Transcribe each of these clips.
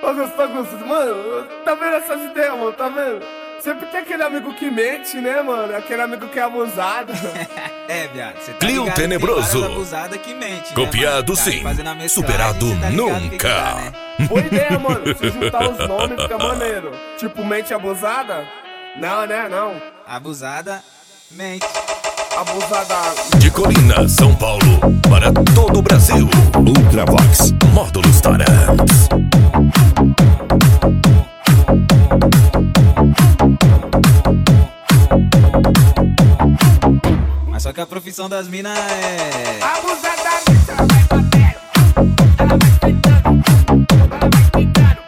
Ô, Gustavo, mano, tá vendo essas ideias, mano? Tá vendo? Sempre tem aquele amigo que mente, né, mano? Aquele amigo que é abusado. É, viado, cê tá Clio ligado Tenebroso. que tem várias abusadas que mente, Copiado né, sim, fazendo a mesclagem, superado cê tá ligado o que nunca. dá, né? Boa ideia, mano. Se juntar os nomes fica maneiro. Tipo, mente abusada? Não, né? Não. Abusada, mente. Abusada. De Colina, São Paulo, para todo o Brasil. Ultravox, Módulos Tarantes. Mas só que a profissão das minas é... Abusada, ela vai bater. Ela vai tentando. Ela vai ficando.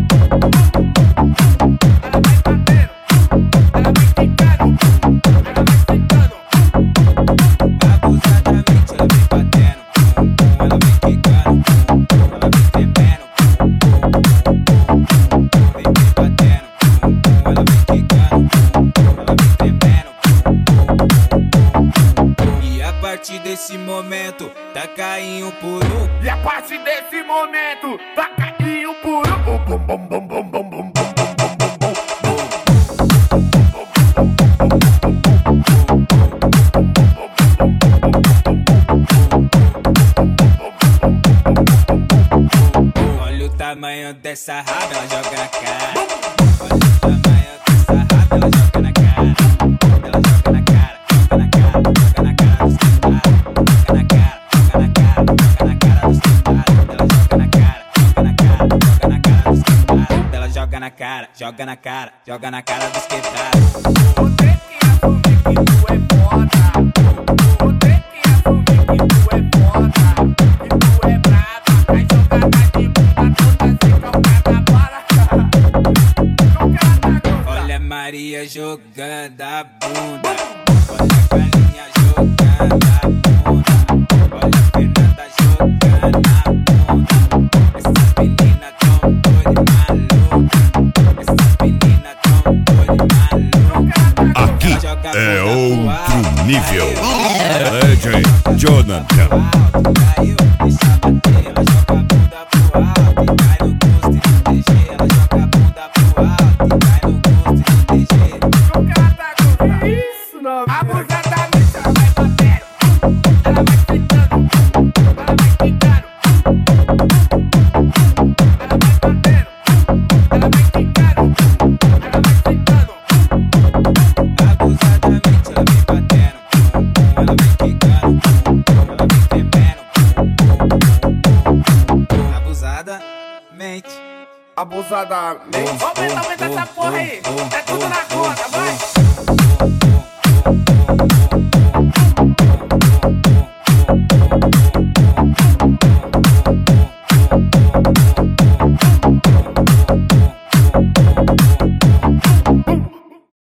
Ela vai bater. Ela vai ficando. Ela vai tentando. Abusadamente ela vem batendo, ela vem quicando, ela vem tremendo, vem me batendo, ela vem quicando, ela vem tremendo. E a partir desse momento, tá caindo por um. E a partir desse momento, vai cair o puro. Bum, bum, bum, bum, bum, bum, bum, bum, bum, Olha o tamanho dessa raba, ela joga na cara. Olha o tamanho dessa raba, ela joga na cara. Ela joga na cara, joga na cara, joga na cara dos tentados. Joga na cara, joga na cara, joga na cara dos tentados. Ela joga na cara, joga na cara, joga na cara dos tentados. Ela joga na cara, joga na cara, joga na cara dos tentados. Você que assume que tu é foda. Você que assume que tu é foda. Que tu é brava. Vai jogada de bunda toda sem calcada para cá. Jogada, Olha a Maria jogando a bunda. Olha a Galinha jogando a bunda. Olha a Fernanda jogando a bunda. Essas meninas tão doidas e malucas. Essas meninas tão doidas e malucas. Aqui Ela joga a é bunda pro outro alto, nível. caiu. DJ Jonathan. Caiu, deixa bater. Ela joga a bunda pro alto e cai no gosto e no DG. Ela joga a bunda pro alto e cai no gosto e no DG. jogada, isso, não. Abusadamente ela vai bater. Ela vai tentando. Ela vai ficando. Ela vai bater. Ela vai ficando. Ela vai tentando. Abusadamente ela vem batendo, ela vem quicando, ela vem tremendo. Abusadamente. Abusadamente. Aumenta essa porra aí. É tudo na conta.